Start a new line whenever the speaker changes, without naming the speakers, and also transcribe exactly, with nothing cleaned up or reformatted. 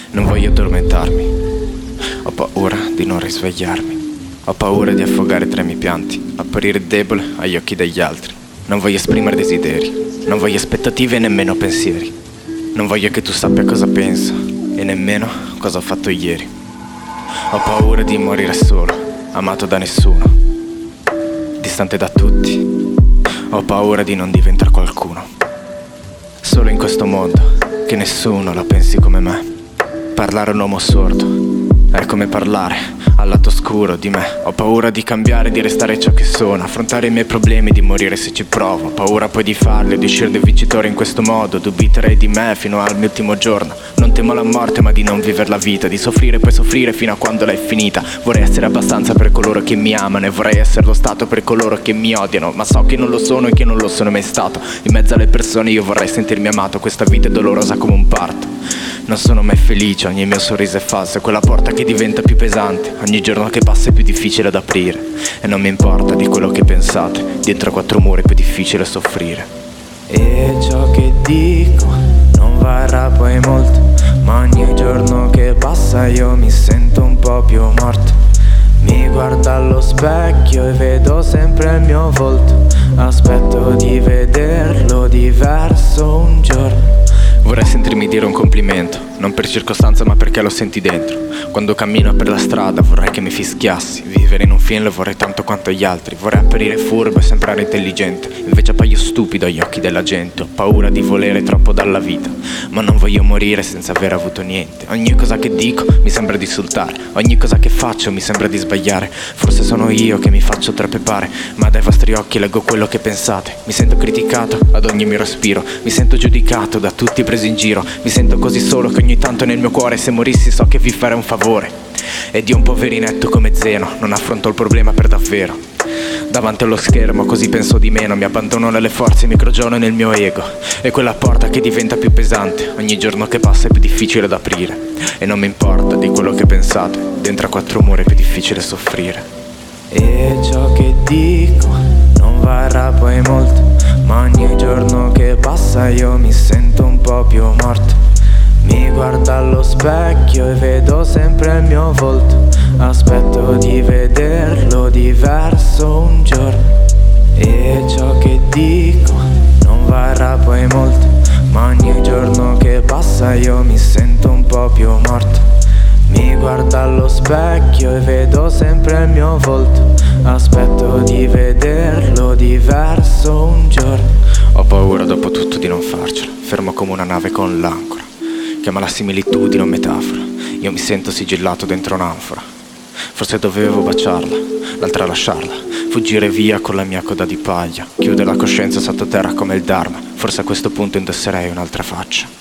Non voglio addormentarmi. Ho paura di non risvegliarmi. Ho paura di affogare tra i miei pianti, apparire debole agli occhi degli altri. Non voglio esprimere desideri, non voglio aspettative e nemmeno pensieri. Non voglio che tu sappia cosa penso e nemmeno cosa ho fatto ieri. Ho paura di morire solo, amato da nessuno, distante da tutti. Ho paura di non diventare qualcuno. Solo in questo mondo, che nessuno la pensi come me. Parlare a un uomo sordo è come parlare al lato oscuro di me. Ho paura di cambiare, di restare ciò che sono, affrontare i miei problemi, di morire se ci provo. Ho paura poi di farli, di uscire del vincitore in questo modo. Dubiterei di me fino al mio ultimo giorno. Non temo la morte ma di non vivere la vita, di soffrire e poi soffrire fino a quando l'hai finita. Vorrei essere abbastanza per coloro che mi amano e vorrei essere lo stato per coloro che mi odiano, ma so che non lo sono e che non lo sono mai stato. In mezzo alle persone io vorrei sentirmi amato. Questa vita è dolorosa come un parto. Non sono mai felice, ogni mio sorriso è falso. È quella porta che diventa più pesante, ogni giorno che passa è più difficile da aprire. E non mi importa di quello che pensate, dietro quattro mura è più difficile soffrire.
E ciò che dico non varrà poi molto, ma ogni giorno che passa io mi sento un po' più morto. Mi guardo allo specchio e vedo sempre il mio volto. Aspetto di vederlo diverso un giorno.
Vorrei sentirmi dire un complimento, non per circostanza ma perché lo senti dentro. Quando cammino per la strada vorrei che mi fischiassi. Vivere in un film lo vorrei tanto quanto gli altri. Vorrei apparire furbo e sembrare intelligente, invece appaio stupido agli occhi della gente. Ho paura di volere troppo dalla vita, ma non voglio morire senza aver avuto niente. Ogni cosa che dico mi sembra di insultare, ogni cosa che faccio mi sembra di sbagliare. Forse sono io che mi faccio troppe pare, ma dai vostri occhi leggo quello che pensate. Mi sento criticato ad ogni mio respiro, mi sento giudicato da tutti presi in giro. Mi sento così solo che ogni tanto nel mio cuore se morissi so che vi farei un favore. Ed io un poverinetto come Zeno non affronto il problema per davvero. Davanti allo schermo così penso di meno, mi abbandono nelle forze, mi crogiono nel mio ego. E quella porta che diventa più pesante, ogni giorno che passa è più difficile da aprire. E non mi importa di quello che pensate, dentro a quattro mura è più difficile soffrire.
E ciò che dico non varrà poi molto, ma ogni giorno che passa io mi sento un po' più morto. Mi guardo allo specchio e vedo sempre il mio volto. Aspetto di vederlo diverso un giorno. E ciò che dico non varrà poi molto, ma ogni giorno che passa io mi sento un po' più morto. Mi guardo allo specchio e vedo sempre il mio volto. Aspetto di vederlo diverso un giorno.
Ho paura dopo tutto di non farcela, fermo come una nave con l'ancora. Chiama la similitudine o metafora, io mi sento sigillato dentro un'anfora. Forse dovevo baciarla, l'altra lasciarla, fuggire via con la mia coda di paglia, chiudere la coscienza sottoterra come il Dharma. Forse a questo punto indosserei un'altra faccia.